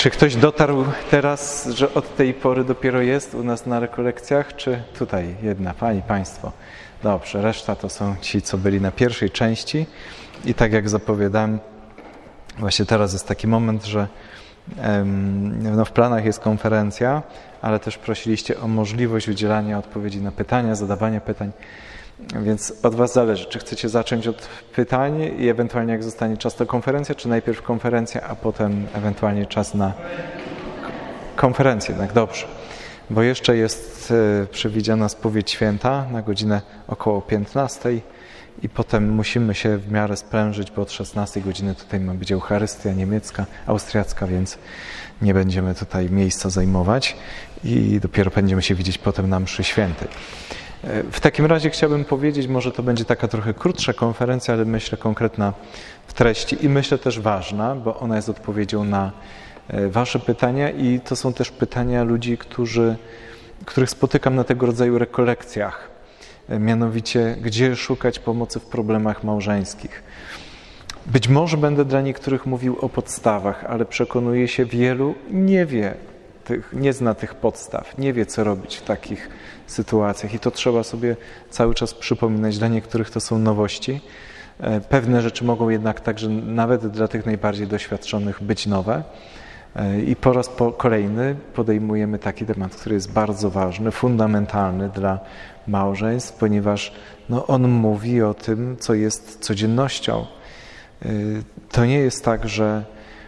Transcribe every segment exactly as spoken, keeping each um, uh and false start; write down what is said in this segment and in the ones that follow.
Czy ktoś dotarł teraz, że od tej pory dopiero jest u nas na rekolekcjach, czy tutaj jedna pani, państwo? Dobrze, reszta to są ci, co byli na pierwszej części i tak jak zapowiadałem, właśnie teraz jest taki moment, że no w planach jest konferencja, ale też prosiliście o możliwość udzielania odpowiedzi na pytania, zadawania pytań, więc od was zależy, czy chcecie zacząć od pytań i ewentualnie jak zostanie czas to konferencja, czy najpierw konferencja, a potem ewentualnie czas na konferencję, tak dobrze. Bo jeszcze jest przewidziana spowiedź święta na godzinę około piętnastej i potem musimy się w miarę sprężyć, bo od szesnastej godziny tutaj ma być Eucharystia niemiecka, austriacka, więc nie będziemy tutaj miejsca zajmować i dopiero będziemy się widzieć potem na mszy świętej. W takim razie chciałbym powiedzieć, może to będzie taka trochę krótsza konferencja, ale myślę konkretna w treści i myślę też ważna, bo ona jest odpowiedzią na wasze pytania i to są też pytania ludzi, którzy, których spotykam na tego rodzaju rekolekcjach. Mianowicie, gdzie szukać pomocy w problemach małżeńskich. Być może będę dla niektórych mówił o podstawach, ale przekonuję się, wielu nie wie, tych, nie zna tych podstaw, nie wie, co robić w takich sytuacjach i to trzeba sobie cały czas przypominać. Dla niektórych to są nowości. Pewne rzeczy mogą jednak także nawet dla tych najbardziej doświadczonych być nowe. I po raz kolejny podejmujemy taki temat, który jest bardzo ważny, fundamentalny dla małżeństw, ponieważ no, on mówi o tym, co jest codziennością. To nie jest tak, że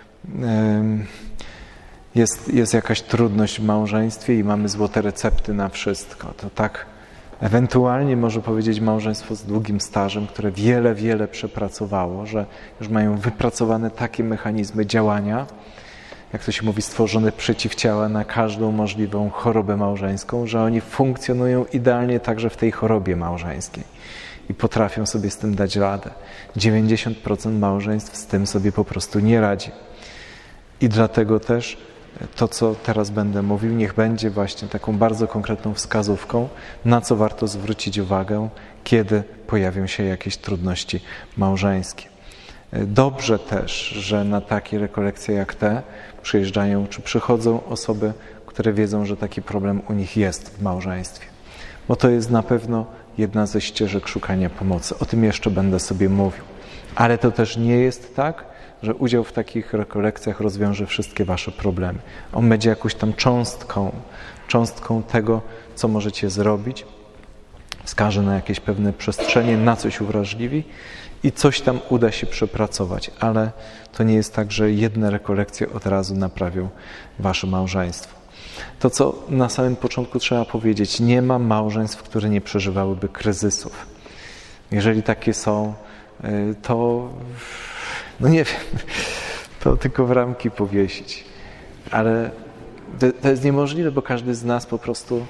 jest, jest jakaś trudność w małżeństwie i mamy złote recepty na wszystko. To tak ewentualnie może powiedzieć małżeństwo z długim stażem, które wiele, wiele przepracowało, że już mają wypracowane takie mechanizmy działania, jak to się mówi, stworzone przeciwciała na każdą możliwą chorobę małżeńską, że oni funkcjonują idealnie także w tej chorobie małżeńskiej i potrafią sobie z tym dać radę. dziewięćdziesiąt procent małżeństw z tym sobie po prostu nie radzi. I dlatego też to, co teraz będę mówił, niech będzie właśnie taką bardzo konkretną wskazówką, na co warto zwrócić uwagę, kiedy pojawią się jakieś trudności małżeńskie. Dobrze też, że na takie rekolekcje jak te przyjeżdżają czy przychodzą osoby, które wiedzą, że taki problem u nich jest w małżeństwie. Bo to jest na pewno jedna ze ścieżek szukania pomocy. O tym jeszcze będę sobie mówił. Ale to też nie jest tak, że udział w takich rekolekcjach rozwiąże wszystkie wasze problemy. On będzie jakąś tam cząstką, cząstką tego, co możecie zrobić. Wskaże na jakieś pewne przestrzenie, na coś uwrażliwi i coś tam uda się przepracować, ale to nie jest tak, że jedne rekolekcje od razu naprawią wasze małżeństwo. To, co na samym początku trzeba powiedzieć, nie ma małżeństw, które nie przeżywałyby kryzysów. Jeżeli takie są, to no nie wiem, to tylko w ramki powiesić. Ale to jest niemożliwe, bo każdy z nas po prostu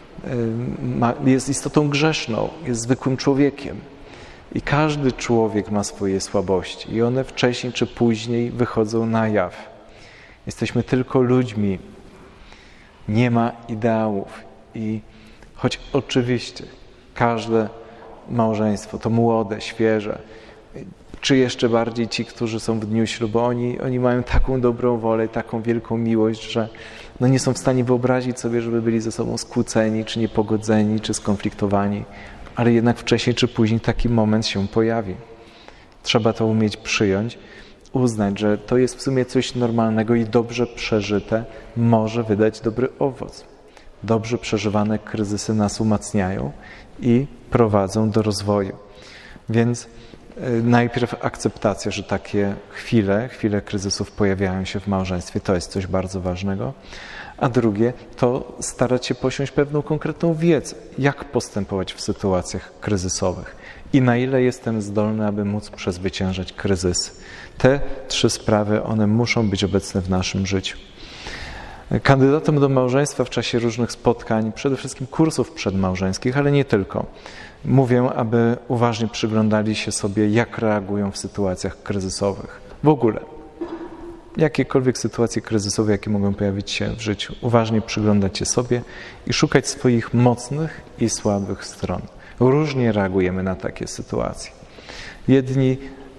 jest istotą grzeszną, jest zwykłym człowiekiem. I każdy człowiek ma swoje słabości i one wcześniej czy później wychodzą na jaw. Jesteśmy tylko ludźmi. Nie ma ideałów. I choć oczywiście każde małżeństwo to młode, świeże, czy jeszcze bardziej ci, którzy są w dniu ślubu, oni, oni mają taką dobrą wolę, taką wielką miłość, że no nie są w stanie wyobrazić sobie, żeby byli ze sobą skłóceni, czy niepogodzeni, czy skonfliktowani. Ale jednak wcześniej czy później taki moment się pojawi. Trzeba to umieć przyjąć, uznać, że to jest w sumie coś normalnego i dobrze przeżyte może wydać dobry owoc. Dobrze przeżywane kryzysy nas umacniają i prowadzą do rozwoju. Więc najpierw akceptacja, że takie chwile, chwile kryzysów pojawiają się w małżeństwie, to jest coś bardzo ważnego. A drugie, to starać się posiąść pewną konkretną wiedzę, jak postępować w sytuacjach kryzysowych i na ile jestem zdolny, aby móc przezwyciężać kryzysy. Te trzy sprawy, one muszą być obecne w naszym życiu. Kandydatom do małżeństwa w czasie różnych spotkań, przede wszystkim kursów przedmałżeńskich, ale nie tylko, mówię, aby uważnie przyglądali się sobie, jak reagują w sytuacjach kryzysowych. W ogóle. Jakiekolwiek sytuacje kryzysowe, jakie mogą pojawić się w życiu. Uważnie przyglądać się sobie i szukać swoich mocnych i słabych stron. Różnie reagujemy na takie sytuacje. Jedni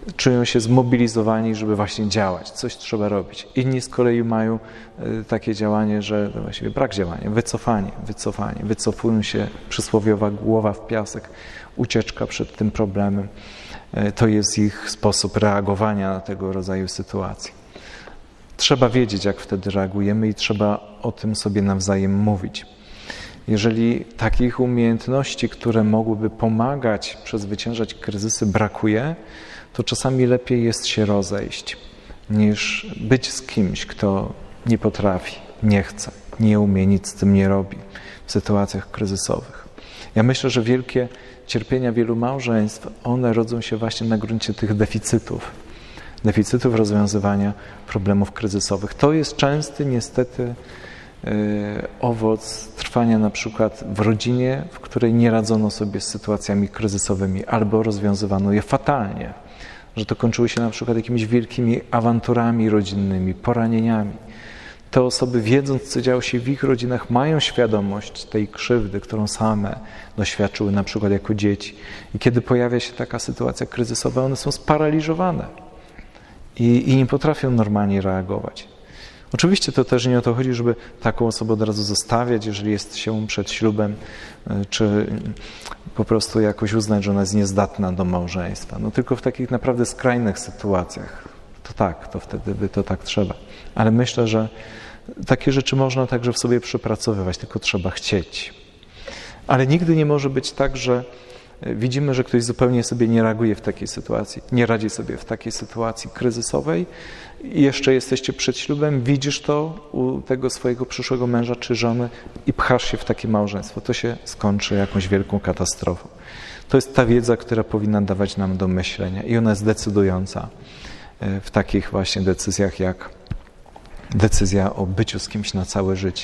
czują się zmobilizowani, żeby właśnie działać, coś trzeba robić. Inni z kolei mają takie działanie, że właściwie brak działania, wycofanie, wycofanie, wycofują się, przysłowiowa głowa w piasek, ucieczka przed tym problemem. To jest ich sposób reagowania na tego rodzaju sytuacje. Trzeba wiedzieć, jak wtedy reagujemy i trzeba o tym sobie nawzajem mówić. Jeżeli takich umiejętności, które mogłyby pomagać przezwyciężać kryzysy, brakuje, to czasami lepiej jest się rozejść, niż być z kimś, kto nie potrafi, nie chce, nie umie, nic z tym nie robi w sytuacjach kryzysowych. Ja myślę, że wielkie cierpienia wielu małżeństw, one rodzą się właśnie na gruncie tych deficytów, deficytów rozwiązywania problemów kryzysowych. To jest częsty, niestety, yy, owoc trwania na przykład w rodzinie, w której nie radzono sobie z sytuacjami kryzysowymi albo rozwiązywano je fatalnie, że to kończyło się na przykład jakimiś wielkimi awanturami rodzinnymi, poranieniami. Te osoby, wiedząc, co działo się w ich rodzinach, mają świadomość tej krzywdy, którą same doświadczyły na przykład jako dzieci. I kiedy pojawia się taka sytuacja kryzysowa, one są sparaliżowane i, i nie potrafią normalnie reagować. Oczywiście to też nie o to chodzi, żeby taką osobę od razu zostawiać, jeżeli jest się przed ślubem, czy po prostu jakoś uznać, że ona jest niezdatna do małżeństwa. No tylko w takich naprawdę skrajnych sytuacjach, to tak, to wtedy by to tak trzeba. Ale myślę, że takie rzeczy można także w sobie przepracowywać, tylko trzeba chcieć. Ale nigdy nie może być tak, że widzimy, że ktoś zupełnie sobie nie reaguje w takiej sytuacji, nie radzi sobie w takiej sytuacji kryzysowej i jeszcze jesteście przed ślubem, widzisz to u tego swojego przyszłego męża czy żony i pchasz się w takie małżeństwo. To się skończy jakąś wielką katastrofą. To jest ta wiedza, która powinna dawać nam do myślenia i ona jest decydująca w takich właśnie decyzjach jak decyzja o byciu z kimś na całe życie.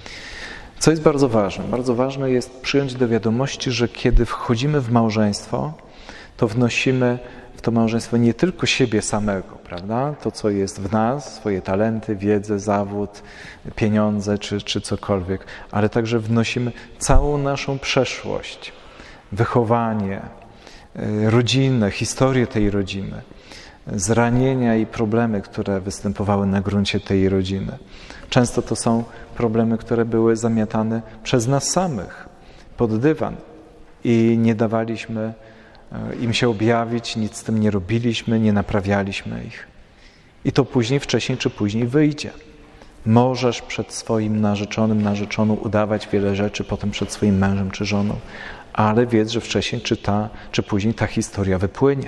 Co jest bardzo ważne? Bardzo ważne jest przyjąć do wiadomości, że kiedy wchodzimy w małżeństwo, to wnosimy w to małżeństwo nie tylko siebie samego, prawda? To, co jest w nas, swoje talenty, wiedzę, zawód, pieniądze czy, czy cokolwiek, ale także wnosimy całą naszą przeszłość, wychowanie, rodzinę, historię tej rodziny, zranienia i problemy, które występowały na gruncie tej rodziny. Często to są problemy, które były zamiatane przez nas samych pod dywan i nie dawaliśmy im się objawić, nic z tym nie robiliśmy, nie naprawialiśmy ich. I to później, wcześniej czy później wyjdzie. Możesz przed swoim narzeczonym, narzeczoną udawać wiele rzeczy, potem przed swoim mężem czy żoną, ale wiedz, że wcześniej czy, ta, czy później ta historia wypłynie.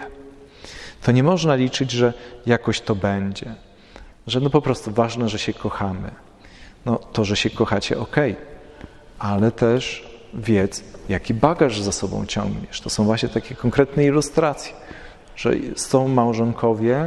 To nie można liczyć, że jakoś to będzie, że no po prostu ważne, że się kochamy. No to, że się kochacie, okej, ale też wiedz, jaki bagaż za sobą ciągniesz. To są właśnie takie konkretne ilustracje, że są małżonkowie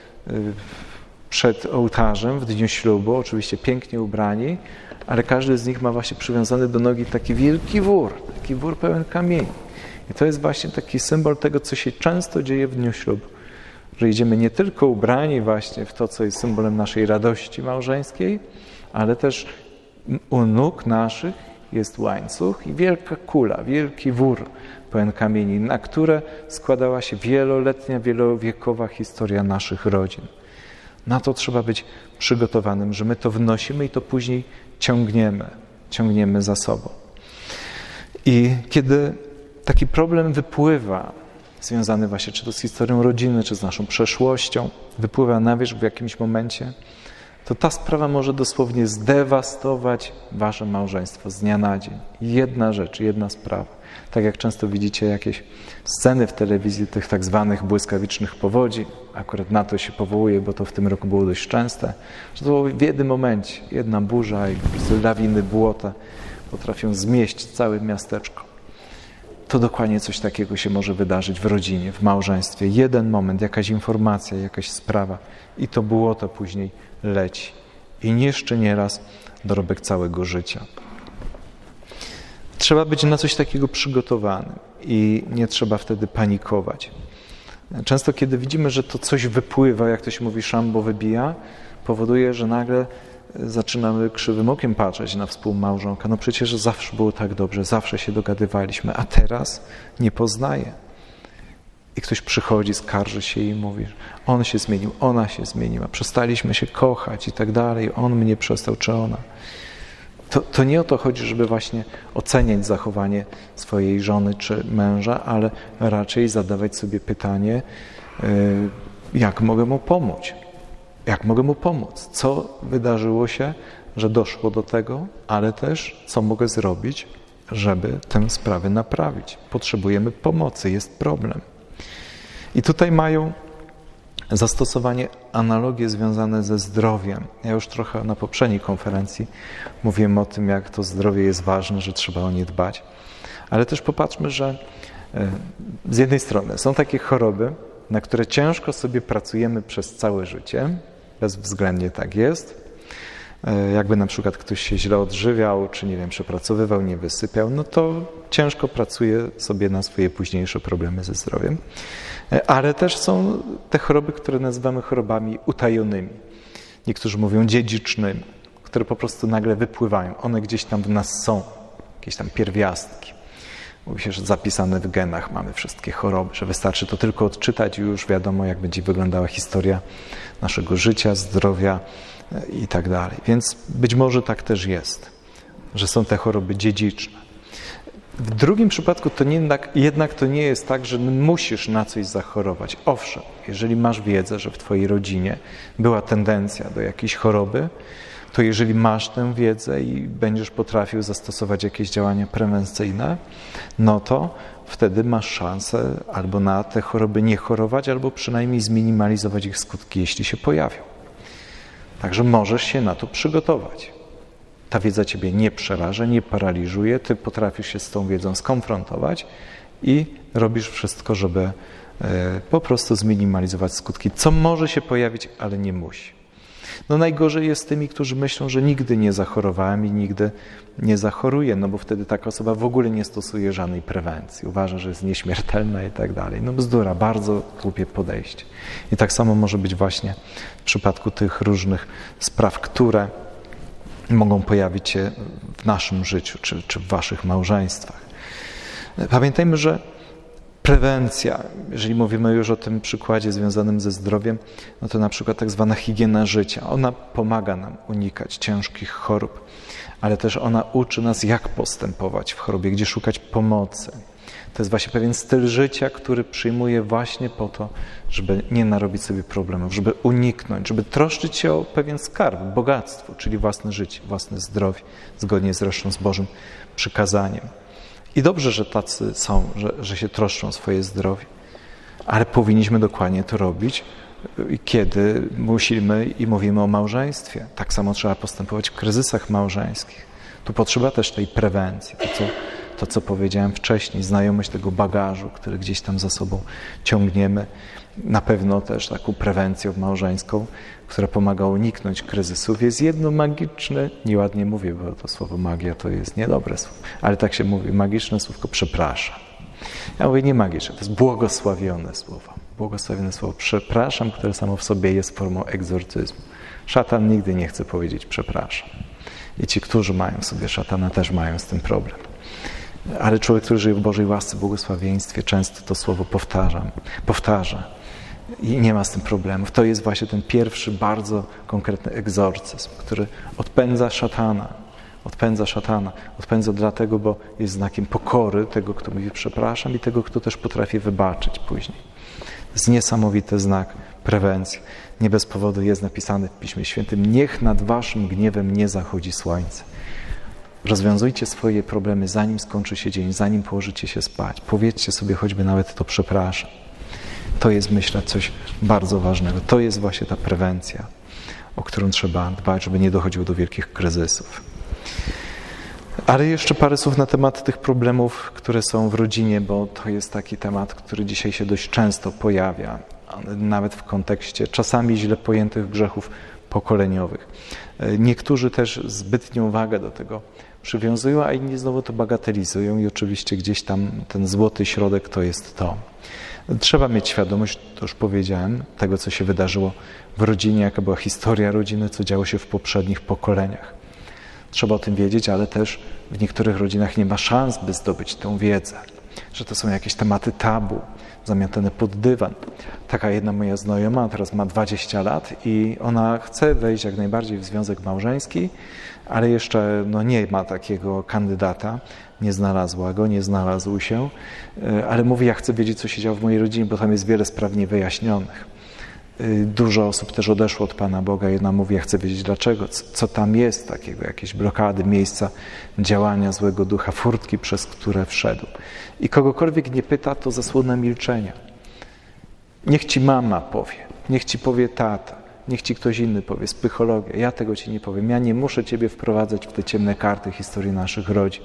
przed ołtarzem w dniu ślubu, oczywiście pięknie ubrani, ale każdy z nich ma właśnie przywiązany do nogi taki wielki wór, taki wór pełen kamieni. I to jest właśnie taki symbol tego, co się często dzieje w dniu ślubu. Że idziemy nie tylko ubrani właśnie w to, co jest symbolem naszej radości małżeńskiej, ale też u nóg naszych jest łańcuch i wielka kula, wielki wór pełen kamieni, na które składała się wieloletnia, wielowiekowa historia naszych rodzin. Na to trzeba być przygotowanym, że my to wnosimy i to później ciągniemy, ciągniemy za sobą. I kiedy taki problem wypływa, związany właśnie czy to z historią rodziny, czy z naszą przeszłością, wypływa na wierzch w jakimś momencie, to ta sprawa może dosłownie zdewastować wasze małżeństwo z dnia na dzień. Jedna rzecz, jedna sprawa. Tak jak często widzicie jakieś sceny w telewizji tych tak zwanych błyskawicznych powodzi, akurat na to się powołuje, bo to w tym roku było dość częste, że to w jednym momencie jedna burza i po prostu lawiny błota potrafią zmieść całe miasteczko. To dokładnie coś takiego się może wydarzyć w rodzinie, w małżeństwie. Jeden moment, jakaś informacja, jakaś sprawa i to błoto później leci. I niszczy nieraz dorobek całego życia. Trzeba być na coś takiego przygotowanym i nie trzeba wtedy panikować. Często kiedy widzimy, że to coś wypływa, jak to się mówi, szambo wybija, powoduje, że nagle zaczynamy krzywym okiem patrzeć na współmałżonka. No przecież zawsze było tak dobrze, zawsze się dogadywaliśmy, a teraz nie poznaję. I ktoś przychodzi, skarży się i mówi, on się zmienił, ona się zmieniła, przestaliśmy się kochać i tak dalej, on mnie przestał, czy ona. To, to nie o to chodzi, żeby właśnie oceniać zachowanie swojej żony czy męża, ale raczej zadawać sobie pytanie, jak mogę mu pomóc? Jak mogę mu pomóc? Co wydarzyło się, że doszło do tego, ale też co mogę zrobić, żeby tę sprawę naprawić. Potrzebujemy pomocy, jest problem. I tutaj mają zastosowanie analogie związane ze zdrowiem. Ja już trochę na poprzedniej konferencji mówiłem o tym, jak to zdrowie jest ważne, że trzeba o nie dbać. Ale też popatrzmy, że z jednej strony są takie choroby, na które ciężko sobie pracujemy przez całe życie. Bezwzględnie tak jest. Jakby na przykład ktoś się źle odżywiał, czy nie wiem, przepracowywał, nie wysypiał, no to ciężko pracuje sobie na swoje późniejsze problemy ze zdrowiem. Ale też są te choroby, które nazywamy chorobami utajonymi. Niektórzy mówią dziedzicznymi, które po prostu nagle wypływają. One gdzieś tam w nas są, jakieś tam pierwiastki. Mówi się, że zapisane w genach mamy wszystkie choroby, że wystarczy to tylko odczytać i już wiadomo, jak będzie wyglądała historia naszego życia, zdrowia i tak dalej. Więc być może tak też jest, że są te choroby dziedziczne. W drugim przypadku to nie, jednak, jednak to nie jest tak, że musisz na coś zachorować. Owszem, jeżeli masz wiedzę, że w twojej rodzinie była tendencja do jakiejś choroby, to jeżeli masz tę wiedzę i będziesz potrafił zastosować jakieś działania prewencyjne, no to wtedy masz szansę albo na te choroby nie chorować, albo przynajmniej zminimalizować ich skutki, jeśli się pojawią. Także możesz się na to przygotować. Ta wiedza ciebie nie przeraża, nie paraliżuje, ty potrafisz się z tą wiedzą skonfrontować i robisz wszystko, żeby po prostu zminimalizować skutki, co może się pojawić, ale nie musi. No najgorzej jest z tymi, którzy myślą, że nigdy nie zachorowałem i nigdy nie zachoruję, no bo wtedy taka osoba w ogóle nie stosuje żadnej prewencji. Uważa, że jest nieśmiertelna i tak dalej. No bzdura, bardzo głupie podejście. I tak samo może być właśnie w przypadku tych różnych spraw, które mogą pojawić się w naszym życiu czy, czy w waszych małżeństwach. Pamiętajmy, że prewencja, jeżeli mówimy już o tym przykładzie związanym ze zdrowiem, no to na przykład tak zwana higiena życia. Ona pomaga nam unikać ciężkich chorób, ale też ona uczy nas, jak postępować w chorobie, gdzie szukać pomocy. To jest właśnie pewien styl życia, który przyjmuje właśnie po to, żeby nie narobić sobie problemów, żeby uniknąć, żeby troszczyć się o pewien skarb, bogactwo, czyli własne życie, własne zdrowie, zgodnie zresztą z Bożym przykazaniem. I dobrze, że tacy są, że, że się troszczą o swoje zdrowie, ale powinniśmy dokładnie to robić, kiedy musimy i mówimy o małżeństwie. Tak samo trzeba postępować w kryzysach małżeńskich. Tu potrzeba też tej prewencji, to co, to co powiedziałem wcześniej, znajomość tego bagażu, który gdzieś tam za sobą ciągniemy. Na pewno też taką prewencją małżeńską, która pomaga uniknąć kryzysów, jest jedno magiczne, nieładnie mówię, bo to słowo magia to jest niedobre słowo, ale tak się mówi, magiczne słówko przepraszam. Ja mówię nie magiczne, to jest błogosławione słowo. Błogosławione słowo przepraszam, które samo w sobie jest formą egzorcyzmu. Szatan nigdy nie chce powiedzieć przepraszam. I ci, którzy mają w sobie szatana, też mają z tym problem. Ale człowiek, który żyje w Bożej łasce, błogosławieństwie, często to słowo powtarzam, powtarza. I nie ma z tym problemów. To jest właśnie ten pierwszy, bardzo konkretny egzorcyzm, który odpędza szatana. Odpędza szatana. Odpędza dlatego, bo jest znakiem pokory tego, kto mówi przepraszam i tego, kto też potrafi wybaczyć później. To jest niesamowity znak prewencji. Nie bez powodu jest napisane w Piśmie Świętym: niech nad waszym gniewem nie zachodzi słońce. Rozwiązujcie swoje problemy, zanim skończy się dzień, zanim położycie się spać. Powiedzcie sobie choćby nawet to przepraszam. To jest, myślę, coś bardzo ważnego. To jest właśnie ta prewencja, o którą trzeba dbać, żeby nie dochodziło do wielkich kryzysów. Ale jeszcze parę słów na temat tych problemów, które są w rodzinie, bo to jest taki temat, który dzisiaj się dość często pojawia, nawet w kontekście czasami źle pojętych grzechów pokoleniowych. Niektórzy też zbytnią wagę do tego przywiązują, a inni znowu to bagatelizują i oczywiście gdzieś tam ten złoty środek to jest to. Trzeba mieć świadomość, to już powiedziałem, tego, co się wydarzyło w rodzinie, jaka była historia rodziny, co działo się w poprzednich pokoleniach. Trzeba o tym wiedzieć, ale też w niektórych rodzinach nie ma szans, by zdobyć tę wiedzę. że to są jakieś tematy tabu, zamiatane pod dywan. Taka jedna moja znajoma, teraz ma dwadzieścia lat i ona chce wejść jak najbardziej w związek małżeński, ale jeszcze no, nie ma takiego kandydata, nie znalazła go, nie znalazł się, ale mówi, ja chcę wiedzieć, co się działo w mojej rodzinie, bo tam jest wiele spraw niewyjaśnionych. Dużo osób też odeszło od Pana Boga. Jedna mówi, ja chcę wiedzieć dlaczego, co tam jest takiego, jakieś blokady, miejsca działania złego ducha, furtki, przez które wszedł. I kogokolwiek nie pyta, to zasłona milczenia. Niech ci mama powie, niech ci powie tata, niech ci ktoś inny powie, psychologia. Ja tego ci nie powiem. Ja nie muszę ciebie wprowadzać w te ciemne karty historii naszych rodzin.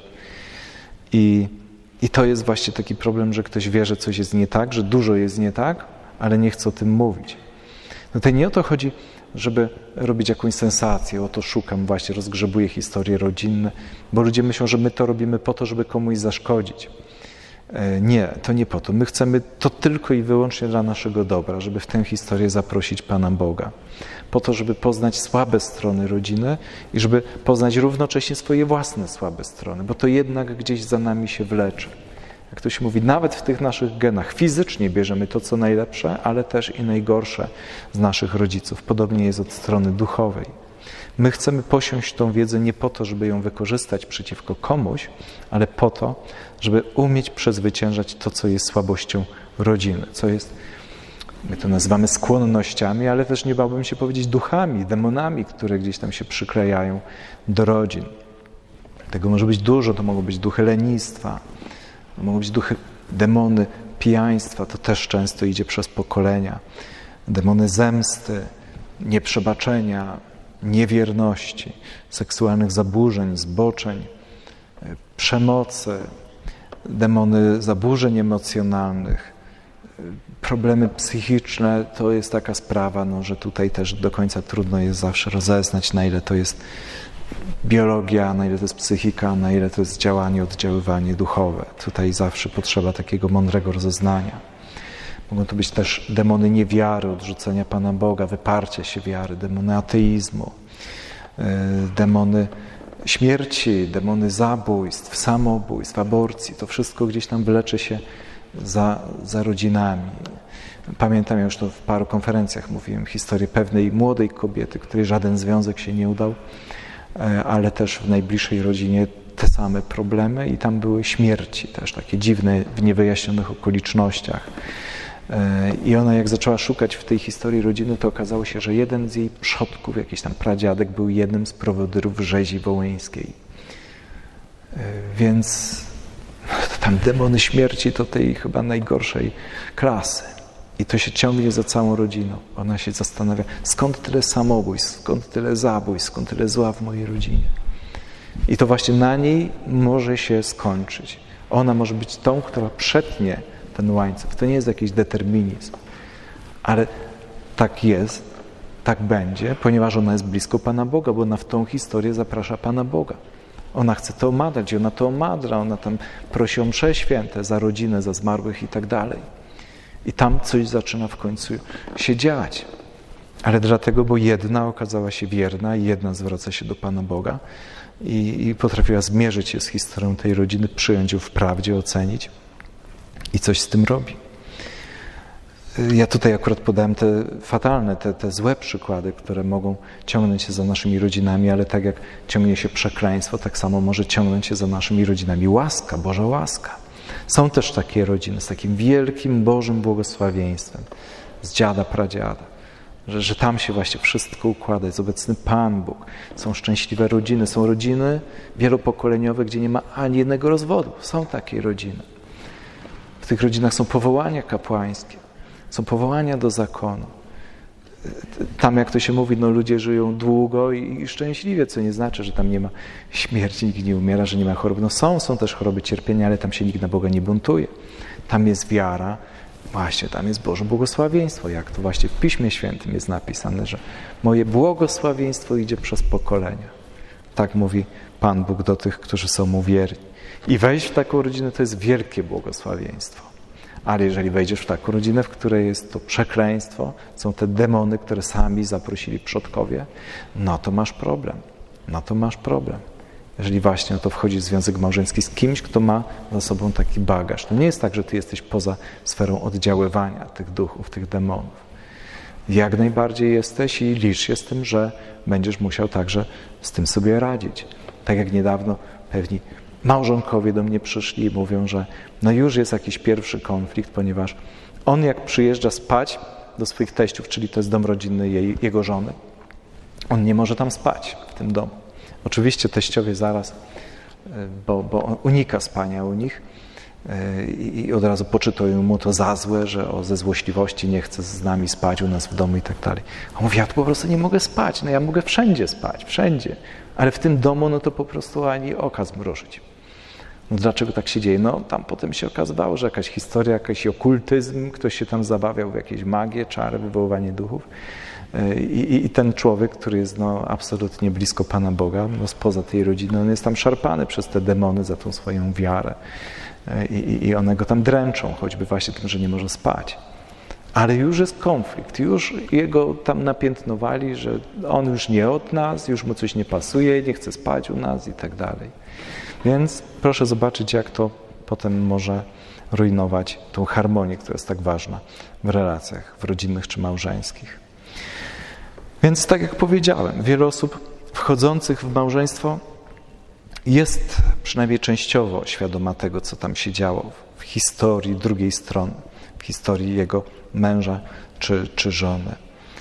I, i to jest właśnie taki problem, że ktoś wie, że coś jest nie tak, że dużo jest nie tak, ale nie chce o tym mówić. No to nie o to chodzi, żeby robić jakąś sensację, o to szukam właśnie, rozgrzebuję historie rodzinne, bo ludzie myślą, że my to robimy po to, żeby komuś zaszkodzić. Nie, to nie po to. My chcemy to tylko i wyłącznie dla naszego dobra, żeby w tę historię zaprosić Pana Boga. Po to, żeby poznać słabe strony rodziny i żeby poznać równocześnie swoje własne słabe strony, bo to jednak gdzieś za nami się wlecze. Jak ktoś mówi, nawet w tych naszych genach fizycznie bierzemy to, co najlepsze, ale też i najgorsze z naszych rodziców. Podobnie jest od strony duchowej. My chcemy posiąść tą wiedzę nie po to, żeby ją wykorzystać przeciwko komuś, ale po to, żeby umieć przezwyciężać to, co jest słabością rodziny, co jest, my to nazywamy skłonnościami, ale też nie bałbym się powiedzieć duchami, demonami, które gdzieś tam się przyklejają do rodzin. Tego może być dużo, to mogą być duchy lenistwa, to mogą być duchy, demony pijaństwa, to też często idzie przez pokolenia. Demony zemsty, nieprzebaczenia, niewierności, seksualnych zaburzeń, zboczeń, przemocy, demony zaburzeń emocjonalnych, problemy psychiczne, to jest taka sprawa, no, że tutaj też do końca trudno jest zawsze rozeznać, na ile to jest biologia, na ile to jest psychika, na ile to jest działanie, oddziaływanie duchowe. Tutaj zawsze potrzeba takiego mądrego rozeznania. Mogą to być też demony niewiary, odrzucenia Pana Boga, wyparcia się wiary, demony ateizmu, demony śmierci, demony zabójstw, samobójstw, aborcji. To wszystko gdzieś tam wlecze się za, za rodzinami. Pamiętam, ja już to w paru konferencjach mówiłem, historię pewnej młodej kobiety, której żaden związek się nie udał, ale też w najbliższej rodzinie te same problemy i tam były śmierci też, takie dziwne, w niewyjaśnionych okolicznościach. I ona jak zaczęła szukać w tej historii rodziny, to okazało się, że jeden z jej przodków, jakiś tam pradziadek, był jednym z prowodyrów rzezi wołyńskiej. Więc tam demony śmierci to tej chyba najgorszej klasy. I to się ciągnie za całą rodziną. Ona się zastanawia, skąd tyle samobójstw, skąd tyle zabójstw, skąd tyle zła w mojej rodzinie. I to właśnie na niej może się skończyć. Ona może być tą, która przetnie ten łańcuch. To nie jest jakiś determinizm, ale tak jest, tak będzie, ponieważ ona jest blisko Pana Boga, bo ona w tą historię zaprasza Pana Boga. Ona chce to omadrać i ona to omadra, ona tam prosi o msze święte za rodzinę, za zmarłych i tak dalej. I tam coś zaczyna w końcu się dziać. Ale dlatego, bo jedna okazała się wierna i jedna zwraca się do Pana Boga i, i potrafiła zmierzyć się z historią tej rodziny, przyjąć ją w prawdzie, ocenić i coś z tym robi. Ja tutaj akurat podałem te fatalne, te, te złe przykłady, które mogą ciągnąć się za naszymi rodzinami, ale tak jak ciągnie się przekleństwo, tak samo może ciągnąć się za naszymi rodzinami łaska, Boża łaska. Są też takie rodziny z takim wielkim Bożym błogosławieństwem, z dziada, pradziada, że, że tam się właśnie wszystko układa, jest obecny Pan Bóg, są szczęśliwe rodziny, są rodziny wielopokoleniowe, gdzie nie ma ani jednego rozwodu. Są takie rodziny. W tych rodzinach są powołania kapłańskie, są powołania do zakonu. Tam, jak to się mówi, no ludzie żyją długo i, i szczęśliwie, co nie znaczy, że tam nie ma śmierci, nikt nie umiera, że nie ma chorób. No są, są też choroby, cierpienia, ale tam się nikt na Boga nie buntuje. Tam jest wiara, właśnie tam jest Boże błogosławieństwo, jak to właśnie w Piśmie Świętym jest napisane, że moje błogosławieństwo idzie przez pokolenia. Tak mówi Pan Bóg do tych, którzy są Mu wierni. I wejść w taką rodzinę to jest wielkie błogosławieństwo. Ale jeżeli wejdziesz w taką rodzinę, w której jest to przekleństwo, są te demony, które sami zaprosili przodkowie, no to masz problem. No to masz problem. jeżeli właśnie no to wchodzi w związek małżeński z kimś, kto ma za sobą taki bagaż. To nie jest tak, że ty jesteś poza sferą oddziaływania tych duchów, tych demonów. Jak najbardziej jesteś i licz się z tym, że będziesz musiał także z tym sobie radzić. Tak jak niedawno pewni małżonkowie do mnie przyszli i mówią, że no już jest jakiś pierwszy konflikt, ponieważ on jak przyjeżdża spać do swoich teściów, czyli to jest dom rodzinny jej, jego żony, on nie może tam spać w tym domu. Oczywiście teściowie zaraz, bo, bo on unika spania u nich i, i od razu poczytują mu to za złe, że o, ze złośliwości nie chce z nami spać u nas w domu i tak dalej. A mówi, ja tu po prostu nie mogę spać, no ja mogę wszędzie spać, wszędzie, ale w tym domu no to po prostu ani oka zmrużyć. No dlaczego tak się dzieje? No tam potem się okazywało, że jakaś historia, jakiś okultyzm, ktoś się tam zabawiał w jakieś magię, czary, wywoływanie duchów. I, I ten człowiek, który jest no, absolutnie blisko Pana Boga, no, spoza tej rodziny, on jest tam szarpany przez te demony za tą swoją wiarę. I, I one go tam dręczą, choćby właśnie tym, że nie może spać. Ale już jest konflikt, już jego tam napiętnowali, że on już nie od nas, już mu coś nie pasuje, nie chce spać u nas i tak dalej. Więc proszę zobaczyć, jak to potem może rujnować tą harmonię, która jest tak ważna w relacjach, w rodzinnych czy małżeńskich. Więc tak jak powiedziałem, wiele osób wchodzących w małżeństwo jest przynajmniej częściowo świadoma tego, co tam się działo w historii drugiej strony, w historii jego męża czy, czy żony.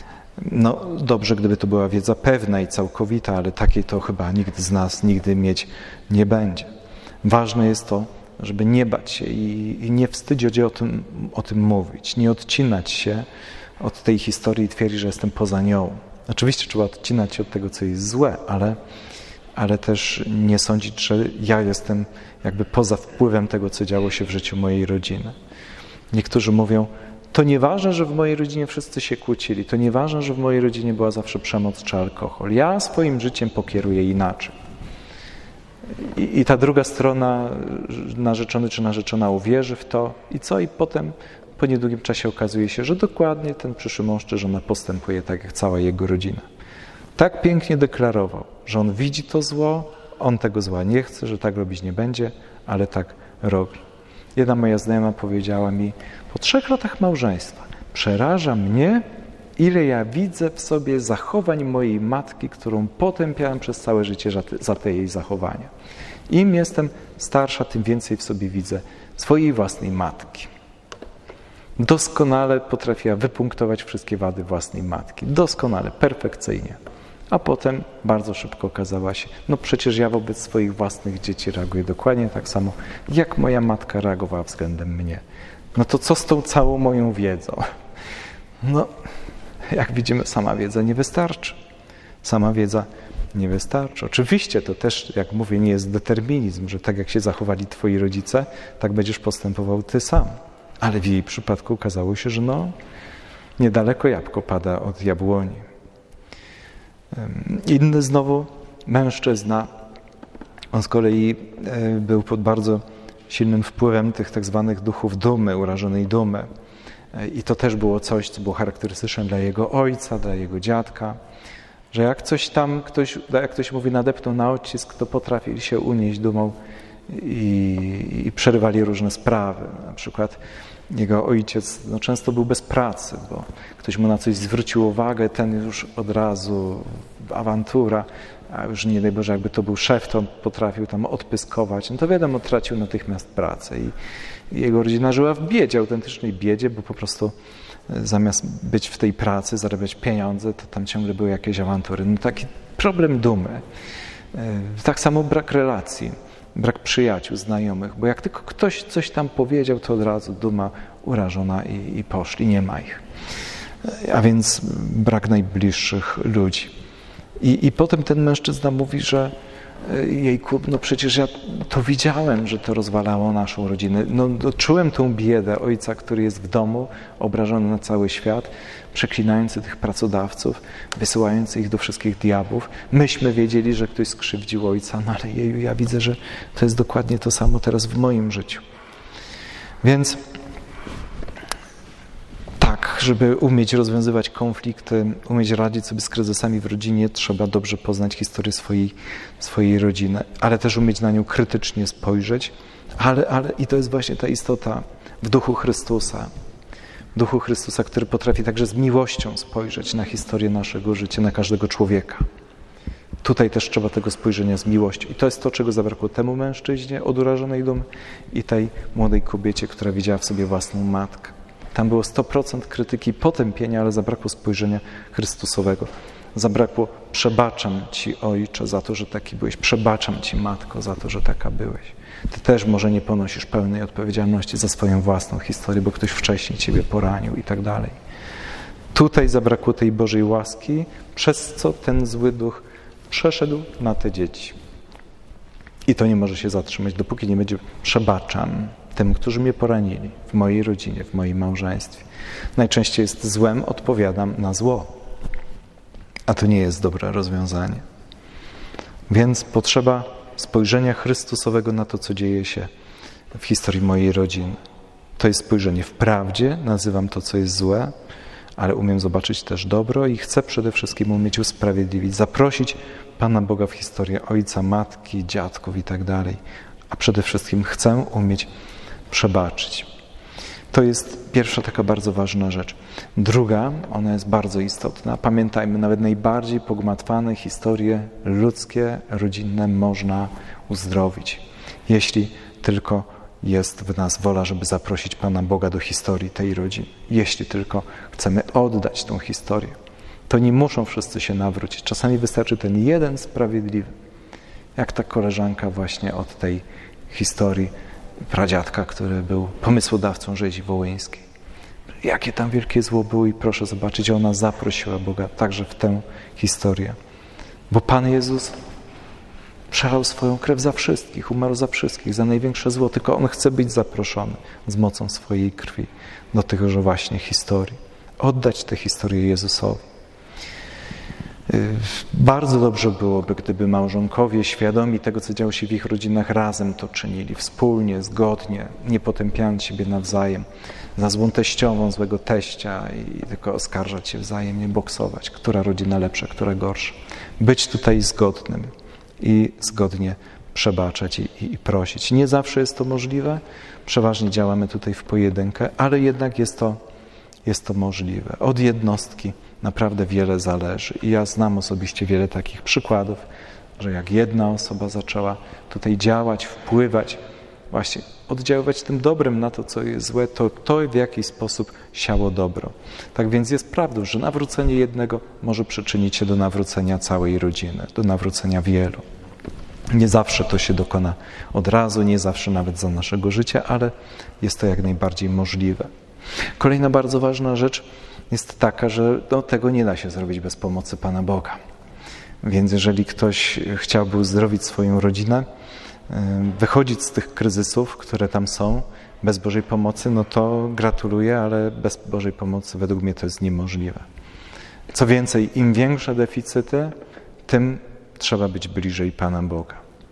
No dobrze, gdyby to była wiedza pewna i całkowita, ale takiej to chyba nikt z nas nigdy mieć nie będzie. Ważne jest to, żeby nie bać się i, i nie wstydzić o tym, o tym mówić, nie odcinać się od tej historii i twierdzić, że jestem poza nią. Oczywiście trzeba odcinać się od tego, co jest złe, ale, ale też nie sądzić, że ja jestem jakby poza wpływem tego, co działo się w życiu mojej rodziny. Niektórzy mówią, to nieważne, że w mojej rodzinie wszyscy się kłócili, to nieważne, że w mojej rodzinie była zawsze przemoc czy alkohol. Ja swoim życiem pokieruję inaczej. I, i ta druga strona, narzeczony czy narzeczona uwierzy w to i co? I potem po niedługim czasie okazuje się, że dokładnie ten przyszły mąż czy żona postępuje tak jak cała jego rodzina. Tak pięknie deklarował, że on widzi to zło, on tego zła nie chce, że tak robić nie będzie, ale tak robi. Jedna moja znajoma powiedziała mi, po trzech latach małżeństwa przeraża mnie, ile ja widzę w sobie zachowań mojej matki, którą potępiałem przez całe życie za te jej zachowania. Im jestem starsza, tym więcej w sobie widzę swojej własnej matki. Doskonale potrafiła wypunktować wszystkie wady własnej matki. Doskonale, perfekcyjnie. A potem bardzo szybko okazała się, no przecież ja wobec swoich własnych dzieci reaguję dokładnie tak samo, jak moja matka reagowała względem mnie. No to co z tą całą moją wiedzą? No, jak widzimy, sama wiedza nie wystarczy. Sama wiedza nie wystarczy. Oczywiście to też, jak mówię, nie jest determinizm, że tak jak się zachowali twoi rodzice, tak będziesz postępował ty sam. Ale w jej przypadku okazało się, że no, niedaleko jabłko pada od jabłoni. Inny znowu mężczyzna, on z kolei był pod bardzo silnym wpływem tych tak zwanych duchów dumy, urażonej dumy. I to też było coś, co było charakterystyczne dla jego ojca, dla jego dziadka, że jak coś tam, ktoś, jak ktoś mówi, nadepnął na odcisk, to potrafili się unieść dumą i, i przerywali różne sprawy. Na przykład jego ojciec no, często był bez pracy, bo ktoś mu na coś zwrócił uwagę, ten już od razu awantura, a już nie daj Boże, jakby to był szef, to on potrafił tam odpyskować, no to wiadomo, tracił natychmiast pracę i, i jego rodzina żyła w biedzie, autentycznej biedzie, bo po prostu zamiast być w tej pracy, zarabiać pieniądze, to tam ciągle były jakieś awantury. No taki problem dumy. Tak samo brak relacji, brak przyjaciół, znajomych, bo jak tylko ktoś coś tam powiedział, to od razu duma urażona i, i poszli, nie ma ich. A więc brak najbliższych ludzi. I, i potem ten mężczyzna mówi, że jejku, no przecież ja to widziałem, że to rozwalało naszą rodzinę. No, no czułem tą biedę ojca, który jest w domu, obrażony na cały świat, przeklinający tych pracodawców, wysyłający ich do wszystkich diabłów. Myśmy wiedzieli, że ktoś skrzywdził ojca, no ale jeju, ja widzę, że to jest dokładnie to samo teraz w moim życiu. Więc tak, żeby umieć rozwiązywać konflikty, umieć radzić sobie z kryzysami w rodzinie, trzeba dobrze poznać historię swojej, swojej rodziny, ale też umieć na nią krytycznie spojrzeć, ale, ale i to jest właśnie ta istota w duchu Chrystusa, w duchu Chrystusa, który potrafi także z miłością spojrzeć na historię naszego życia, na każdego człowieka. Tutaj też trzeba tego spojrzenia z miłością. I to jest to, czego zabrakło temu mężczyźnie od urażonej dumy i tej młodej kobiecie, która widziała w sobie własną matkę. Tam było sto procent krytyki, potępienia, ale zabrakło spojrzenia Chrystusowego. Zabrakło przebaczam Ci, Ojcze, za to, że taki byłeś. Przebaczam Ci, Matko, za to, że taka byłeś. Ty też może nie ponosisz pełnej odpowiedzialności za swoją własną historię, bo ktoś wcześniej Ciebie poranił i tak dalej. Tutaj zabrakło tej Bożej łaski, przez co ten zły duch przeszedł na te dzieci. I to nie może się zatrzymać, dopóki nie będzie przebaczam tym, którzy mnie poranili, w mojej rodzinie, w moim małżeństwie. Najczęściej jest złem, odpowiadam na zło. A to nie jest dobre rozwiązanie. Więc potrzeba spojrzenia Chrystusowego na to, co dzieje się w historii mojej rodziny. To jest spojrzenie w prawdzie, nazywam to, co jest złe, ale umiem zobaczyć też dobro i chcę przede wszystkim umieć usprawiedliwić, zaprosić Pana Boga w historię ojca, matki, dziadków i tak dalej. A przede wszystkim chcę umieć przebaczyć. To jest pierwsza taka bardzo ważna rzecz. Druga, ona jest bardzo istotna. Pamiętajmy, nawet najbardziej pogmatwane historie ludzkie, rodzinne można uzdrowić, jeśli tylko jest w nas wola, żeby zaprosić Pana Boga do historii tej rodziny. Jeśli tylko chcemy oddać tą historię, to nie muszą wszyscy się nawrócić. Czasami wystarczy ten jeden sprawiedliwy, jak ta koleżanka właśnie od tej historii pradziadka, który był pomysłodawcą rzezi wołyńskiej. Jakie tam wielkie zło było i proszę zobaczyć, ona zaprosiła Boga także w tę historię. Bo Pan Jezus przelał swoją krew za wszystkich, umarł za wszystkich, za największe zło, tylko On chce być zaproszony z mocą swojej krwi do tychże właśnie historii. Oddać tę historię Jezusowi. Bardzo dobrze byłoby, gdyby małżonkowie świadomi tego, co działo się w ich rodzinach, razem to czynili, wspólnie, zgodnie, nie potępiając siebie nawzajem, za złą teściową, złego teścia i tylko oskarżać się wzajemnie, boksować, która rodzina lepsza, która gorsza. Być tutaj zgodnym i zgodnie przebaczać i, i, i prosić. Nie zawsze jest to możliwe, przeważnie działamy tutaj w pojedynkę, ale jednak jest to, jest to możliwe. Od jednostki naprawdę wiele zależy. I ja znam osobiście wiele takich przykładów, że jak jedna osoba zaczęła tutaj działać, wpływać, właśnie oddziaływać tym dobrem na to, co jest złe, to to w jakiś sposób siało dobro. Tak więc jest prawdą, że nawrócenie jednego może przyczynić się do nawrócenia całej rodziny, do nawrócenia wielu. Nie zawsze to się dokona od razu, nie zawsze nawet za naszego życia, ale jest to jak najbardziej możliwe. Kolejna bardzo ważna rzecz jest taka, że no, tego nie da się zrobić bez pomocy Pana Boga. Więc jeżeli ktoś chciałby uzdrowić swoją rodzinę, wychodzić z tych kryzysów, które tam są, bez Bożej pomocy, no to gratuluję, ale bez Bożej pomocy według mnie to jest niemożliwe. Co więcej, im większe deficyty, tym trzeba być bliżej Pana Boga.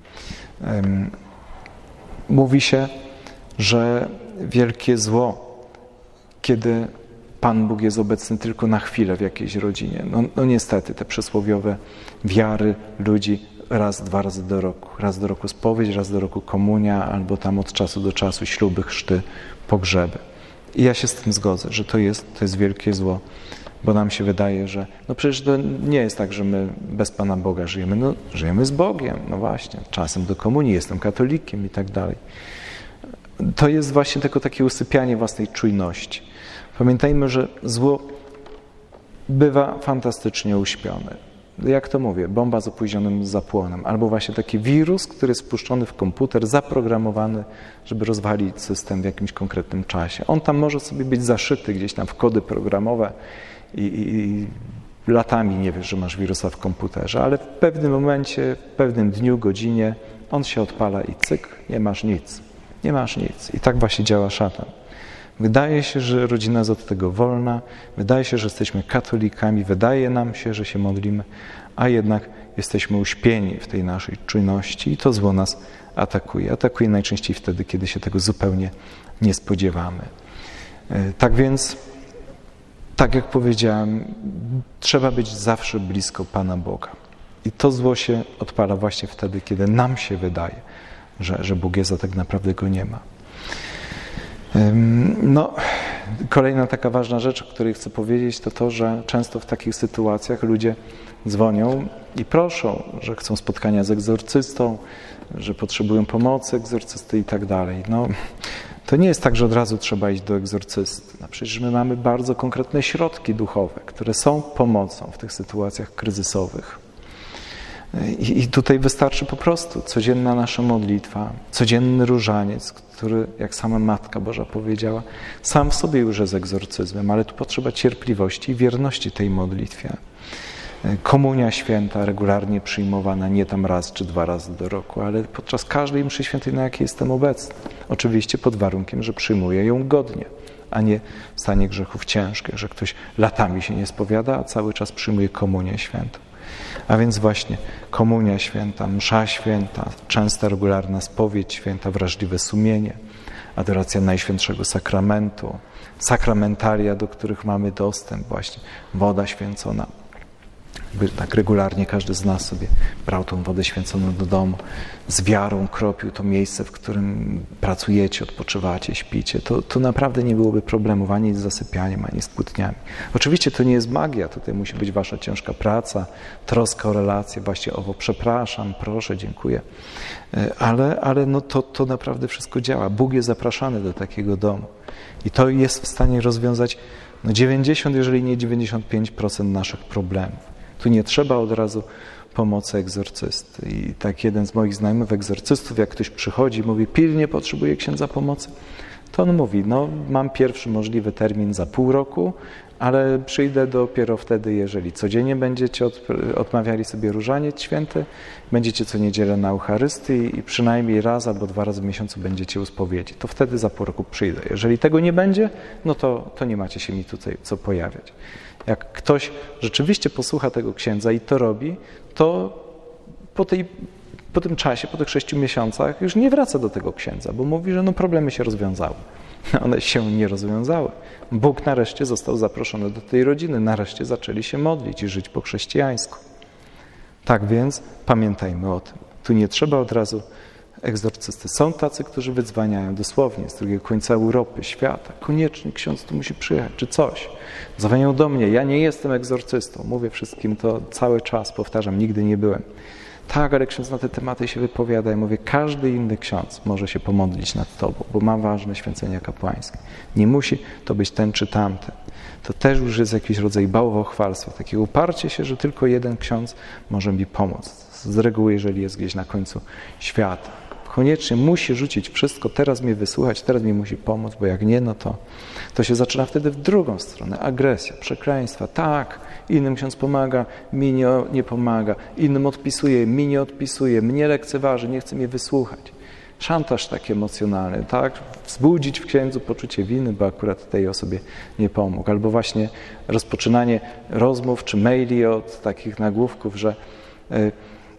Mówi się, że wielkie zło, kiedy Pan Bóg jest obecny tylko na chwilę w jakiejś rodzinie. No, no niestety, te przysłowiowe wiary ludzi raz, dwa razy do roku. Raz do roku spowiedź, raz do roku komunia, albo tam od czasu do czasu śluby, chrzty, pogrzeby. I ja się z tym zgodzę, że to jest, to jest wielkie zło, bo nam się wydaje, że no przecież to nie jest tak, że my bez Pana Boga żyjemy. No żyjemy z Bogiem, no właśnie. Czasem do komunii, jestem katolikiem i tak dalej. To jest właśnie tylko takie usypianie własnej czujności. Pamiętajmy, że zło bywa fantastycznie uśpione. Jak to mówię, bomba z opóźnionym zapłonem, albo właśnie taki wirus, który jest wpuszczony w komputer, zaprogramowany, żeby rozwalić system w jakimś konkretnym czasie. On tam może sobie być zaszyty gdzieś tam w kody programowe i, i, i latami nie wiesz, że masz wirusa w komputerze, ale w pewnym momencie, w pewnym dniu, godzinie on się odpala i cyk, nie masz nic. Nie masz nic. I tak właśnie działa szatan. Wydaje się, że rodzina jest od tego wolna, wydaje się, że jesteśmy katolikami, wydaje nam się, że się modlimy, a jednak jesteśmy uśpieni w tej naszej czujności i to zło nas atakuje. Atakuje najczęściej wtedy, kiedy się tego zupełnie nie spodziewamy. Tak więc tak jak powiedziałem, trzeba być zawsze blisko Pana Boga. I to zło się odpala właśnie wtedy, kiedy nam się wydaje, że, że Bóg jest, a tak naprawdę Go nie ma. No, kolejna taka ważna rzecz, o której chcę powiedzieć, to to, że często w takich sytuacjach ludzie dzwonią i proszą, że chcą spotkania z egzorcystą, że potrzebują pomocy egzorcysty i tak dalej. No, to nie jest tak, że od razu trzeba iść do egzorcysty. No, przecież my mamy bardzo konkretne środki duchowe, które są pomocą w tych sytuacjach kryzysowych. I, I tutaj wystarczy po prostu codzienna nasza modlitwa, codzienny różaniec, który, jak sama Matka Boża powiedziała, sam w sobie już jest egzorcyzmem, ale tu potrzeba cierpliwości i wierności tej modlitwie. Komunia święta regularnie przyjmowana, nie tam raz czy dwa razy do roku, ale podczas każdej mszy świętej, na jakiej jestem obecny. Oczywiście pod warunkiem, że przyjmuję ją godnie, a nie w stanie grzechów ciężkich, że ktoś latami się nie spowiada, a cały czas przyjmuje komunię świętą. A więc właśnie komunia święta, msza święta, częsta, regularna spowiedź święta, wrażliwe sumienie, adoracja Najświętszego Sakramentu, sakramentalia, do których mamy dostęp, właśnie woda święcona. By tak regularnie każdy z nas sobie brał tą wodę święconą do domu, z wiarą kropił to miejsce, w którym pracujecie, odpoczywacie, śpicie. To, to naprawdę nie byłoby problemów ani z zasypianiem, ani z płytniami. Oczywiście to nie jest magia, tutaj musi być wasza ciężka praca, troska o relacje, właśnie owo przepraszam, proszę, dziękuję. Ale, ale no to, to naprawdę wszystko działa. Bóg jest zapraszany do takiego domu i to jest w stanie rozwiązać no dziewięćdziesiąt, jeżeli nie dziewięćdziesiąt pięć procent naszych problemów. Tu nie trzeba od razu pomocy egzorcysty. I tak jeden z moich znajomych egzorcystów, jak ktoś przychodzi i mówi, pilnie potrzebuje księdza pomocy, to on mówi, no mam pierwszy możliwy termin za pół roku, ale przyjdę dopiero wtedy, jeżeli codziennie będziecie od, odmawiali sobie różaniec święty, będziecie co niedzielę na Eucharystii i przynajmniej raz albo dwa razy w miesiącu będziecie u spowiedzi. To wtedy za pół roku przyjdę. Jeżeli tego nie będzie, no to, to nie macie się mi tutaj co pojawiać. Jak ktoś rzeczywiście posłucha tego księdza i to robi, to po, tej, po tym czasie, po tych sześciu miesiącach już nie wraca do tego księdza, bo mówi, że no problemy się rozwiązały. One się nie rozwiązały. Bóg nareszcie został zaproszony do tej rodziny, nareszcie zaczęli się modlić i żyć po chrześcijańsku. Tak więc pamiętajmy o tym. Tu nie trzeba od razu egzorcysty. Są tacy, którzy wydzwaniają dosłownie z drugiego końca Europy, świata. Koniecznie ksiądz tu musi przyjechać, czy coś. Dzwonią do mnie. Ja nie jestem egzorcystą. Mówię wszystkim to cały czas, powtarzam, nigdy nie byłem. Tak, ale ksiądz na te tematy się wypowiada. Ja mówię, każdy inny ksiądz może się pomodlić nad tobą, bo ma ważne święcenia kapłańskie. Nie musi to być ten czy tamten. To też już jest jakiś rodzaj bałwochwalstwa, takie uparcie się, że tylko jeden ksiądz może mi pomóc. Z reguły, jeżeli jest gdzieś na końcu świata. Koniecznie musi rzucić wszystko, teraz mnie wysłuchać, teraz mi musi pomóc, bo jak nie, no to, to się zaczyna wtedy w drugą stronę. Agresja, przekleństwa. Tak, innym ksiądz pomaga, mi nie, nie pomaga. Innym odpisuje, mi nie odpisuje, mnie lekceważy, nie chce mnie wysłuchać. Szantaż taki emocjonalny, tak? Wzbudzić w księdzu poczucie winy, bo akurat tej osobie nie pomógł. Albo właśnie rozpoczynanie rozmów czy maili od takich nagłówków, że y,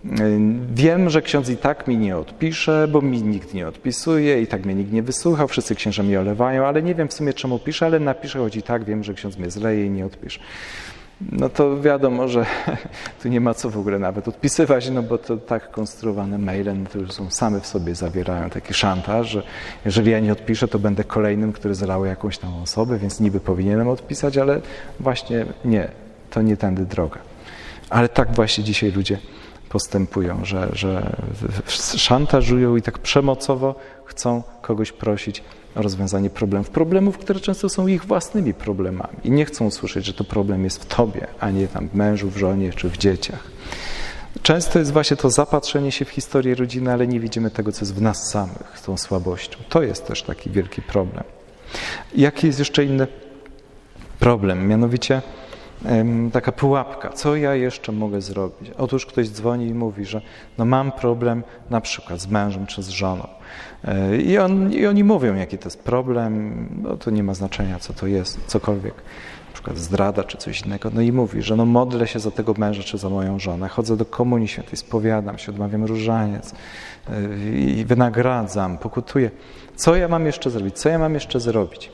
wiem, że ksiądz i tak mi nie odpisze, bo mi nikt nie odpisuje i tak mnie nikt nie wysłuchał, wszyscy księża mnie olewają, ale nie wiem w sumie czemu pisze, ale napiszę, choć i tak wiem, że ksiądz mnie zleje i nie odpisze. No to wiadomo, że tu nie ma co w ogóle nawet odpisywać, no bo to tak konstruowane maile, no to już są same w sobie zawierają taki szantaż, że jeżeli ja nie odpiszę, to będę kolejnym, który zlał jakąś tam osobę, więc niby powinienem odpisać, ale właśnie nie, to nie tędy droga. Ale tak właśnie dzisiaj ludzie postępują, że, że szantażują i tak przemocowo chcą kogoś prosić o rozwiązanie problemów. Problemów, które często są ich własnymi problemami i nie chcą usłyszeć, że to problem jest w tobie, a nie tam w mężu, w żonie czy w dzieciach. Często jest właśnie to zapatrzenie się w historię rodziny, ale nie widzimy tego, co jest w nas samych, tą słabością. To jest też taki wielki problem. Jaki jest jeszcze inny problem? Mianowicie taka pułapka. Co ja jeszcze mogę zrobić? Otóż ktoś dzwoni i mówi, że no mam problem na przykład z mężem czy z żoną. I, on, i oni mówią, jaki to jest problem, no to nie ma znaczenia, co to jest, cokolwiek, na przykład zdrada czy coś innego. No i mówi, że no modlę się za tego męża czy za moją żonę, chodzę do komunii świętej, spowiadam się, odmawiam różaniec i wynagradzam, pokutuję. Co ja mam jeszcze zrobić? Co ja mam jeszcze zrobić?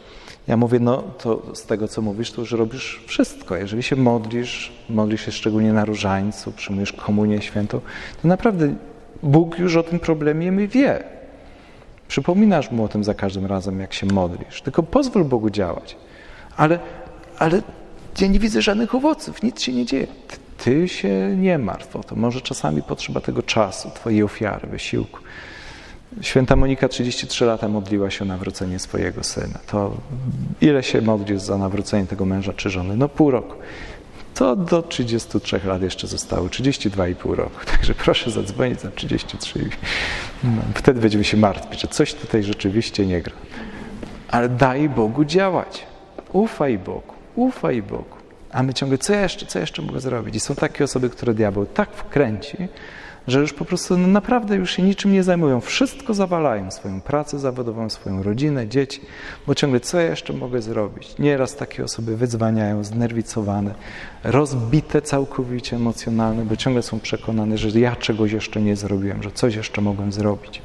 Ja mówię, no to z tego, co mówisz, to już robisz wszystko. Jeżeli się modlisz, modlisz się szczególnie na różańcu, przyjmujesz komunię świętą, to naprawdę Bóg już o tym problemie wie. Przypominasz Mu o tym za każdym razem, jak się modlisz. Tylko pozwól Bogu działać. Ale, ale ja nie widzę żadnych owoców, nic się nie dzieje. Ty, ty się nie martw o to. Może czasami potrzeba tego czasu, twojej ofiary, wysiłku. Święta Monika trzydzieści trzy lata modliła się o nawrócenie swojego syna. To ile się modlisz za nawrócenie tego męża czy żony? No pół roku. To do trzydziestu trzech lat jeszcze zostało, trzydzieści dwa i pół roku. Także proszę zadzwonić za trzydzieści trzy. No, wtedy będziemy się martwić, że coś tutaj rzeczywiście nie gra. Ale daj Bogu działać. Ufaj Bogu. Ufaj Bogu. A my ciągle, co jeszcze, co jeszcze mogę zrobić? I są takie osoby, które diabeł tak wkręci, że już po prostu no naprawdę już się niczym nie zajmują. Wszystko zawalają, swoją pracę zawodową, swoją rodzinę, dzieci, bo ciągle co ja jeszcze mogę zrobić? Nieraz takie osoby wydzwaniają, znerwicowane, rozbite całkowicie emocjonalne, bo ciągle są przekonane, że ja czegoś jeszcze nie zrobiłem, że coś jeszcze mogłem zrobić.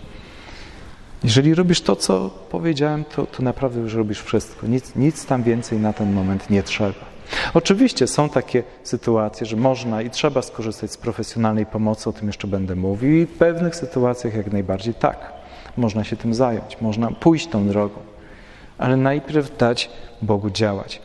Jeżeli robisz to, co powiedziałem, to, to naprawdę już robisz wszystko. Nic, nic tam więcej na ten moment nie trzeba. Oczywiście są takie sytuacje, że można i trzeba skorzystać z profesjonalnej pomocy, o tym jeszcze będę mówił, i w pewnych sytuacjach jak najbardziej tak. Można się tym zająć, można pójść tą drogą, ale najpierw dać Bogu działać.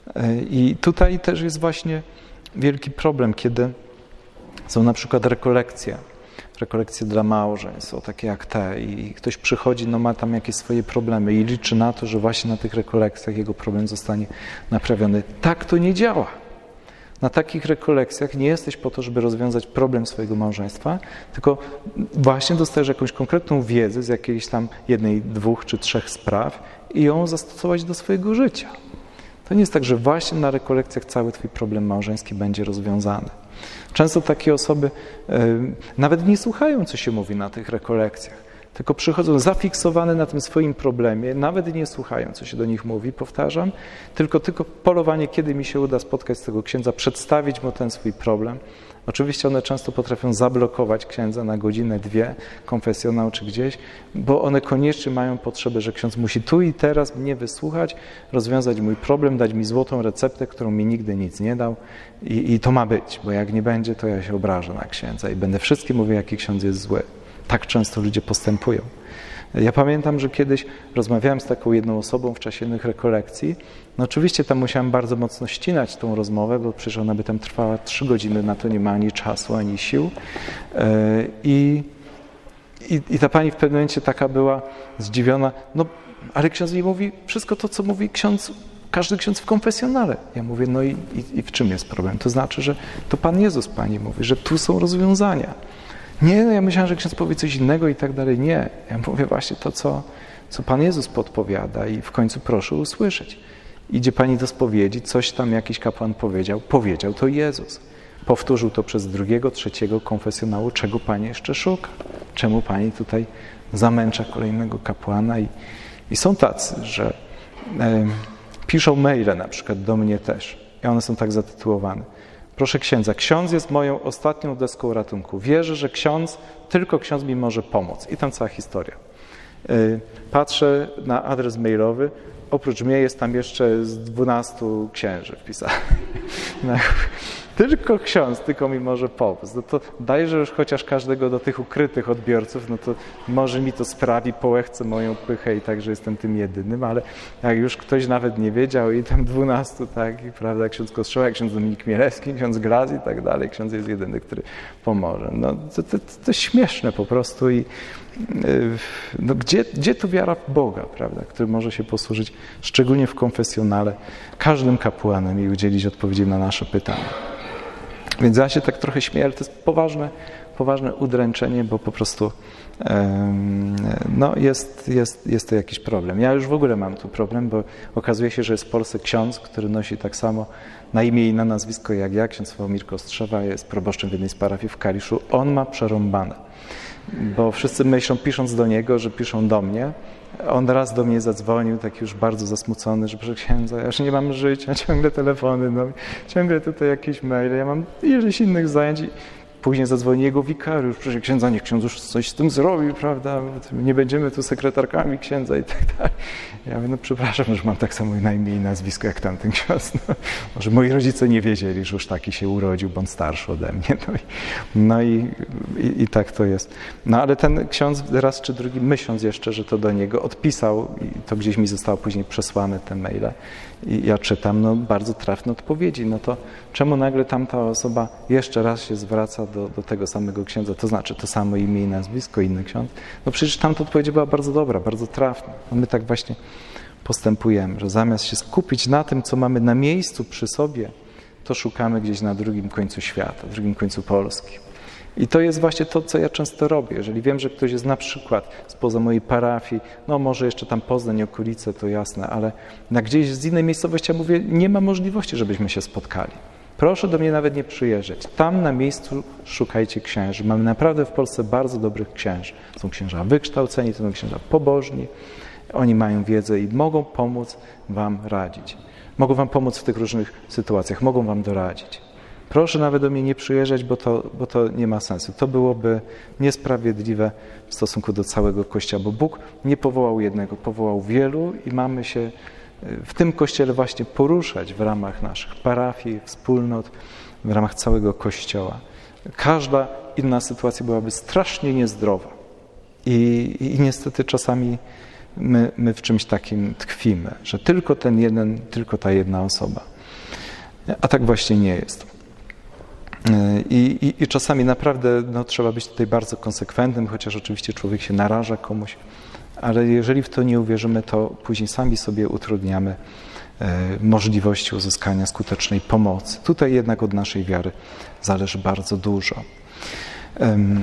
I tutaj też jest właśnie wielki problem, kiedy są na przykład rekolekcje, rekolekcje dla małżeństw, są takie jak te, i ktoś przychodzi, no ma tam jakieś swoje problemy i liczy na to, że właśnie na tych rekolekcjach jego problem zostanie naprawiony. Tak to nie działa. Na takich rekolekcjach nie jesteś po to, żeby rozwiązać problem swojego małżeństwa, tylko właśnie dostajesz jakąś konkretną wiedzę z jakiejś tam jednej, dwóch czy trzech spraw i ją zastosować do swojego życia. To nie jest tak, że właśnie na rekolekcjach cały twój problem małżeński będzie rozwiązany. Często takie osoby y, nawet nie słuchają, co się mówi na tych rekolekcjach, tylko przychodzą zafiksowane na tym swoim problemie, nawet nie słuchają, co się do nich mówi, powtarzam, tylko, tylko polowanie, kiedy mi się uda spotkać z tego księdza, przedstawić mu ten swój problem. Oczywiście one często potrafią zablokować księdza na godzinę, dwie, konfesjonał czy gdzieś, bo one koniecznie mają potrzebę, że ksiądz musi tu i teraz mnie wysłuchać, rozwiązać mój problem, dać mi złotą receptę, którą mi nigdy nic nie dał i, i to ma być, bo jak nie będzie, to ja się obrażę na księdza i będę wszystkim mówił, jaki ksiądz jest zły. Tak często ludzie postępują. Ja pamiętam, że kiedyś rozmawiałem z taką jedną osobą w czasie jednych rekolekcji. No oczywiście tam musiałem bardzo mocno ścinać tą rozmowę, bo przecież ona by tam trwała trzy godziny, na to nie ma ani czasu, ani sił. I, i, i ta pani w pewnym momencie taka była zdziwiona, no ale ksiądz mi mówi wszystko to, co mówi ksiądz, każdy ksiądz w konfesjonale. Ja mówię, no i, i, i w czym jest problem? To znaczy, że to Pan Jezus pani mówi, że tu są rozwiązania. Nie, no ja myślałem, że ksiądz powie coś innego i tak dalej. Nie, ja mówię właśnie to, co, co Pan Jezus podpowiada i w końcu proszę usłyszeć. Idzie pani do spowiedzi, coś tam jakiś kapłan powiedział, powiedział to Jezus. Powtórzył to przez drugiego, trzeciego konfesjonału, czego pani jeszcze szuka. Czemu pani tutaj zamęcza kolejnego kapłana i, i są tacy, że e, piszą maile na przykład do mnie też i one są tak zatytułowane. Proszę księdza, ksiądz jest moją ostatnią deską ratunku. Wierzę, że ksiądz, tylko ksiądz mi może pomóc. I tam cała historia. Patrzę na adres mailowy, oprócz mnie jest tam jeszcze z dwunastu księży wpisanych. Tylko ksiądz, tylko mi może pomóc. No to dajże już chociaż każdego do tych ukrytych odbiorców, no to może mi to sprawi, połechce moją pychę i tak, że jestem tym jedynym, ale jak już ktoś nawet nie wiedział i tam dwunastu, tak, i prawda, ksiądz Kostrzeła, ksiądz Dominik Mielewski, ksiądz Graz i tak dalej, ksiądz jest jedyny, który pomoże. No to, to, to śmieszne po prostu i no, gdzie, gdzie tu wiara w Boga, prawda, który może się posłużyć, szczególnie w konfesjonale, każdym kapłanem i udzielić odpowiedzi na nasze pytania. Więc ja się tak trochę śmieję, ale to jest poważne, poważne udręczenie, bo po prostu um, no jest, jest, jest to jakiś problem. Ja już w ogóle mam tu problem, bo okazuje się, że jest w Polsce ksiądz, który nosi tak samo na imię i na nazwisko jak ja, ksiądz Sławomir Kostrzewa, jest proboszczem w jednej z parafii w Kaliszu. On ma przerąbane, bo wszyscy myślą, pisząc do niego, że piszą do mnie. On raz do mnie zadzwonił, taki już bardzo zasmucony, że proszę księdza, ja już nie mam życia, ciągle telefony, no, ciągle tutaj jakieś maile, ja mam ileś innych zajęć. później zadzwoni jego wikariusz, proszę księdza, niech ksiądz już coś z tym zrobi, prawda? Nie będziemy tu sekretarkami księdza i tak dalej. Ja mówię, no przepraszam, że mam tak samo na imię i nazwisko jak tamten ksiądz. No, może moi rodzice nie wiedzieli, że już taki się urodził, bo on starszy ode mnie. No i, no i, i, i tak to jest. No ale ten ksiądz raz czy drugi, myśląc jeszcze, że to do niego, odpisał i to gdzieś mi zostało później przesłane te maile. I ja czytam, no bardzo trafne odpowiedzi. No to czemu nagle tamta osoba jeszcze raz się zwraca do, do tego samego księdza, to znaczy to samo imię i nazwisko, inny ksiądz? No przecież tamta odpowiedź była bardzo dobra, bardzo trafna. No my tak właśnie postępujemy, że zamiast się skupić na tym, co mamy na miejscu przy sobie, to szukamy gdzieś na drugim końcu świata, drugim końcu Polski. I to jest właśnie to, co ja często robię. Jeżeli wiem, że ktoś jest na przykład spoza mojej parafii, no może jeszcze tam Poznań, okolice, to jasne, ale na gdzieś z innej miejscowości ja mówię, nie ma możliwości, żebyśmy się spotkali. Proszę do mnie nawet nie przyjeżdżać. Tam na miejscu szukajcie księży. Mamy naprawdę w Polsce bardzo dobrych księży. Są księża wykształceni, to są księża pobożni. Oni mają wiedzę i mogą pomóc wam radzić. Mogą wam pomóc w tych różnych sytuacjach, mogą wam doradzić. Proszę nawet do mnie nie przyjeżdżać, bo to, bo to nie ma sensu. To byłoby niesprawiedliwe w stosunku do całego Kościoła, bo Bóg nie powołał jednego, powołał wielu i mamy się w tym Kościele właśnie poruszać w ramach naszych parafii, wspólnot, w ramach całego Kościoła. Każda inna sytuacja byłaby strasznie niezdrowa i, i niestety czasami my, my w czymś takim tkwimy, że tylko ten jeden, tylko ta jedna osoba. A tak właśnie nie jest. I, i, i czasami naprawdę no, trzeba być tutaj bardzo konsekwentnym, chociaż oczywiście człowiek się naraża komuś, ale jeżeli w to nie uwierzymy, to później sami sobie utrudniamy e, możliwości uzyskania skutecznej pomocy. Tutaj jednak od naszej wiary zależy bardzo dużo. Um,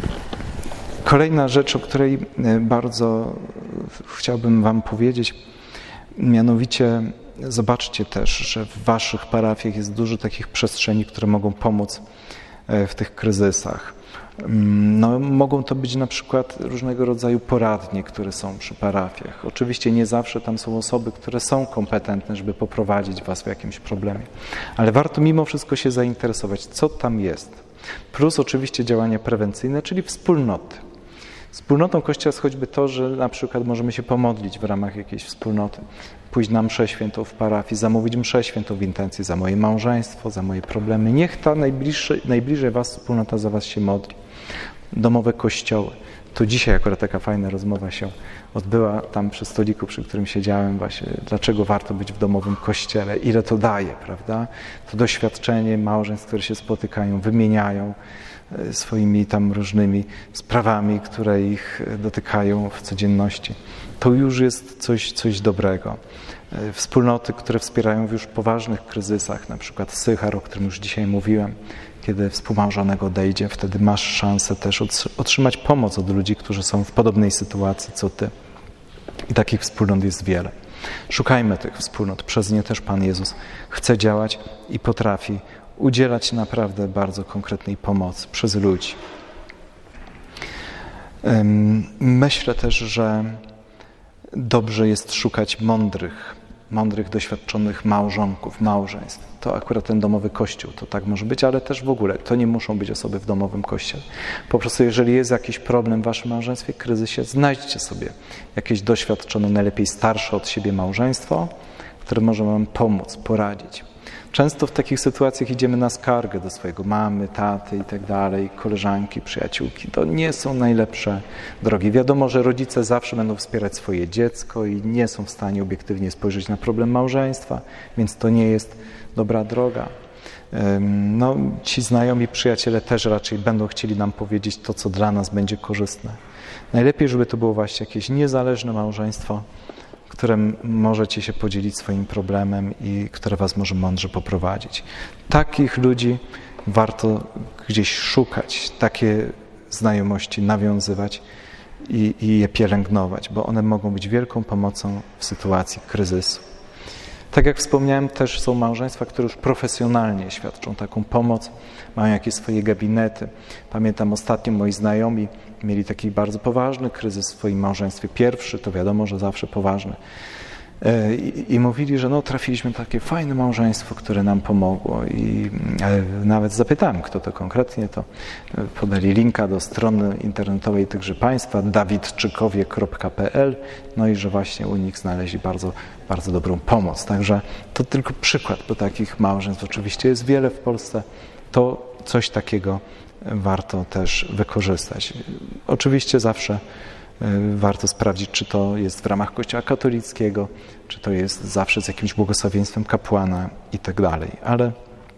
kolejna rzecz, o której bardzo chciałbym wam powiedzieć, mianowicie zobaczcie też, że w waszych parafiach jest dużo takich przestrzeni, które mogą pomóc w tych kryzysach. No, mogą to być na przykład różnego rodzaju poradnie, które są przy parafiach. Oczywiście nie zawsze tam są osoby, które są kompetentne, żeby poprowadzić was w jakimś problemie, ale warto mimo wszystko się zainteresować, co tam jest. Plus oczywiście działania prewencyjne, czyli wspólnoty. Wspólnotą Kościoła jest choćby to, że na przykład możemy się pomodlić w ramach jakiejś wspólnoty, pójść na mszę świętą w parafii, zamówić mszę świętą w intencji za moje małżeństwo, za moje problemy. Niech ta najbliżej, najbliżej was wspólnota za was się modli. Domowe kościoły. To dzisiaj akurat taka fajna rozmowa się odbyła tam przy stoliku, przy którym siedziałem właśnie, dlaczego warto być w domowym kościele, ile to daje, prawda? To doświadczenie małżeństw, które się spotykają, wymieniają swoimi tam różnymi sprawami, które ich dotykają w codzienności. To już jest coś, coś dobrego. Wspólnoty, które wspierają w już poważnych kryzysach, na przykład Sychar, o którym już dzisiaj mówiłem, kiedy współmałżonek odejdzie, wtedy masz szansę też otrzymać pomoc od ludzi, którzy są w podobnej sytuacji co ty. I takich wspólnot jest wiele. Szukajmy tych wspólnot. Przez nie też Pan Jezus chce działać i potrafi udzielać naprawdę bardzo konkretnej pomocy przez ludzi. Myślę też, że dobrze jest szukać mądrych, mądrych, doświadczonych małżonków, małżeństw. To akurat ten domowy kościół, to tak może być, ale też w ogóle to nie muszą być osoby w domowym kościele. Po prostu jeżeli jest jakiś problem w waszym małżeństwie, kryzysie, znajdźcie sobie jakieś doświadczone, najlepiej starsze od siebie małżeństwo, które może wam pomóc, poradzić. Często w takich sytuacjach idziemy na skargę do swojego mamy, taty i tak dalej, koleżanki, przyjaciółki. To nie są najlepsze drogi. Wiadomo, że rodzice zawsze będą wspierać swoje dziecko i nie są w stanie obiektywnie spojrzeć na problem małżeństwa, więc to nie jest dobra droga. No, ci znajomi przyjaciele też raczej będą chcieli nam powiedzieć to, co dla nas będzie korzystne. Najlepiej, żeby to było właśnie jakieś niezależne małżeństwo, którym możecie się podzielić swoim problemem i które was może mądrze poprowadzić. Takich ludzi warto gdzieś szukać, takie znajomości nawiązywać i, i je pielęgnować, bo one mogą być wielką pomocą w sytuacji kryzysu. Tak jak wspomniałem, też są małżeństwa, które już profesjonalnie świadczą taką pomoc, mają jakieś swoje gabinety. Pamiętam ostatnio moi znajomi mieli taki bardzo poważny kryzys w swoim małżeństwie. Pierwszy, to wiadomo, że zawsze poważny. I, I mówili, że no, trafiliśmy na takie fajne małżeństwo, które nam pomogło. I nawet zapytałem, kto to konkretnie, to podali linka do strony internetowej tychże państwa, dawidczykowie kropka p l, no i że właśnie u nich znaleźli bardzo, bardzo dobrą pomoc. Także to tylko przykład, bo takich małżeństw oczywiście jest wiele w Polsce. To coś takiego warto też wykorzystać. Oczywiście zawsze warto sprawdzić, czy to jest w ramach Kościoła katolickiego, czy to jest zawsze z jakimś błogosławieństwem kapłana i tak dalej. Ale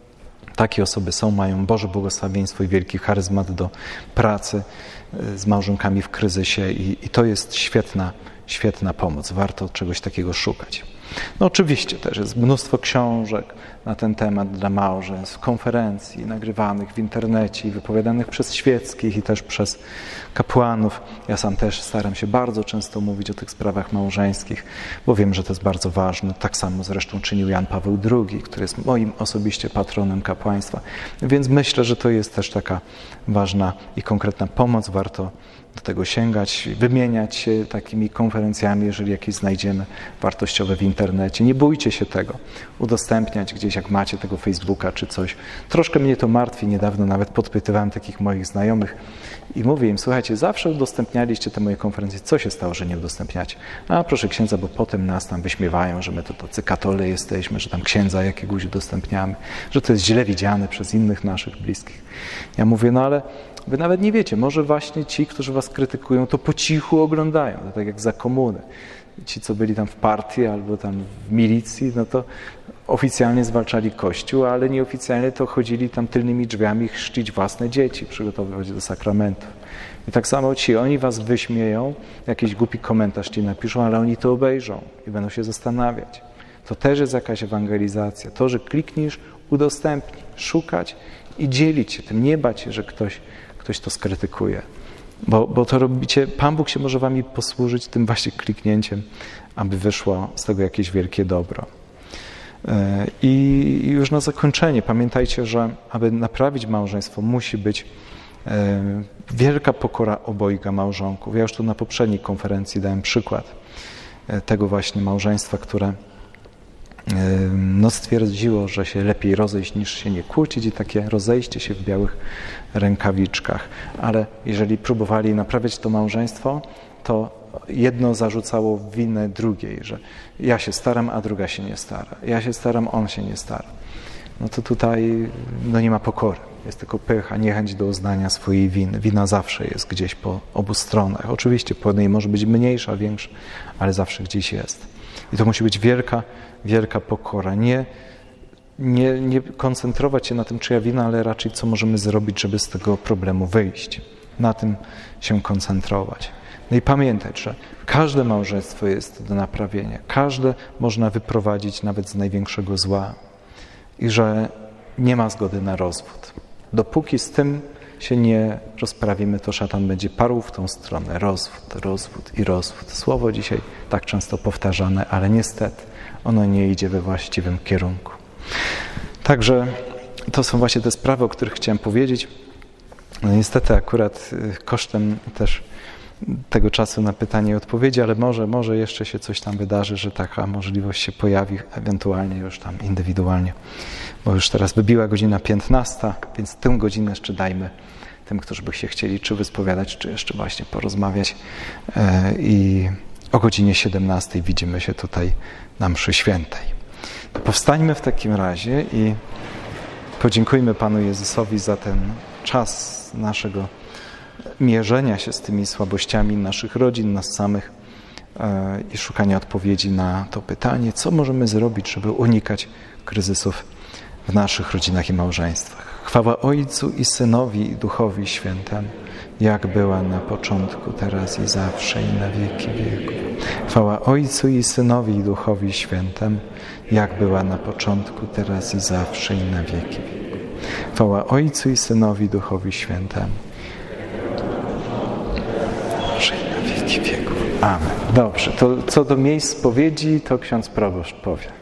takie osoby są, mają Boże błogosławieństwo i wielki charyzmat do pracy z małżonkami w kryzysie i, i to jest świetna, świetna pomoc. Warto czegoś takiego szukać. No oczywiście też jest mnóstwo książek na ten temat dla małżeństw, konferencji nagrywanych w internecie i wypowiadanych przez świeckich i też przez kapłanów. Ja sam też staram się bardzo często mówić o tych sprawach małżeńskich, bo wiem, że to jest bardzo ważne. Tak samo zresztą czynił Jan Paweł drugi, który jest moim osobiście patronem kapłaństwa. Więc myślę, że to jest też taka ważna i konkretna pomoc. Warto do tego sięgać, wymieniać się takimi konferencjami, jeżeli jakieś znajdziemy wartościowe w internecie. Nie bójcie się tego. Udostępniać gdzieś, jak macie tego Facebooka czy coś. Troszkę mnie to martwi. Niedawno nawet podpytywałem takich moich znajomych i mówię im, słuchajcie, zawsze udostępnialiście te moje konferencje. Co się stało, że nie udostępniacie? A proszę księdza, bo potem nas tam wyśmiewają, że my to tacy katole jesteśmy, że tam księdza jakiegoś udostępniamy, że to jest źle widziane przez innych naszych bliskich. Ja mówię, no ale wy nawet nie wiecie, może właśnie ci, którzy was krytykują, to po cichu oglądają, to tak jak za komuny. Ci, co byli tam w partii albo tam w milicji, no to oficjalnie zwalczali Kościół, ale nieoficjalnie to chodzili tam tylnymi drzwiami chrzcić własne dzieci, przygotowywać do sakramentów. I tak samo ci, oni was wyśmieją, jakiś głupi komentarz ci napiszą, ale oni to obejrzą i będą się zastanawiać. To też jest jakaś ewangelizacja. To, że klikniesz, udostępnij, szukać i dzielić się tym, nie bać się, że ktoś ktoś to skrytykuje. Bo, bo to robicie, Pan Bóg się może wami posłużyć tym właśnie kliknięciem, aby wyszło z tego jakieś wielkie dobro. I już na zakończenie pamiętajcie, że aby naprawić małżeństwo, musi być wielka pokora obojga małżonków. Ja już tu na poprzedniej konferencji dałem przykład tego właśnie małżeństwa, które no stwierdziło, że się lepiej rozejść niż się nie kłócić i takie rozejście się w białych rękawiczkach. Ale jeżeli próbowali naprawiać to małżeństwo, to jedno zarzucało winę drugiej, że ja się staram, a druga się nie stara. Ja się staram, on się nie stara. No to tutaj no nie ma pokory. Jest tylko pycha, niechęć do uznania swojej winy. Wina zawsze jest gdzieś po obu stronach. Oczywiście po jednej może być mniejsza, większa, ale zawsze gdzieś jest. I to musi być wielka, wielka pokora. Nie, nie, nie koncentrować się na tym, czyja wina, ale raczej co możemy zrobić, żeby z tego problemu wyjść. Na tym się koncentrować. No i pamiętać, że każde małżeństwo jest do naprawienia. Każde można wyprowadzić nawet z największego zła. I że nie ma zgody na rozwód. Dopóki z tym się nie rozprawimy, to szatan będzie parł w tą stronę. Rozwód, rozwód i rozwód. Słowo dzisiaj tak często powtarzane, ale niestety ono nie idzie we właściwym kierunku. Także to są właśnie te sprawy, o których chciałem powiedzieć. No niestety akurat kosztem też tego czasu na pytanie i odpowiedzi, ale może, może jeszcze się coś tam wydarzy, że taka możliwość się pojawi, ewentualnie już tam indywidualnie. Bo już teraz wybiła godzina piętnasta, więc tę godzinę jeszcze dajmy tym, którzy by się chcieli czy wyspowiadać, czy jeszcze właśnie porozmawiać. I o godzinie siedemnastej widzimy się tutaj na mszy świętej. Powstańmy w takim razie i podziękujmy Panu Jezusowi za ten czas naszego mierzenia się z tymi słabościami naszych rodzin, nas samych i szukania odpowiedzi na to pytanie, co możemy zrobić, żeby unikać kryzysów w naszych rodzinach i małżeństwach. Chwała Ojcu i Synowi i Duchowi Świętemu, jak była na początku, teraz i zawsze i na wieki wieków. Chwała Ojcu i Synowi i Duchowi Świętemu, jak była na początku, teraz i zawsze i na wieki wieków. Chwała Ojcu i Synowi i Duchowi Świętemu, na wieki wieków. Amen. Dobrze, to co do miejsc spowiedzi, to ksiądz proboszcz powie.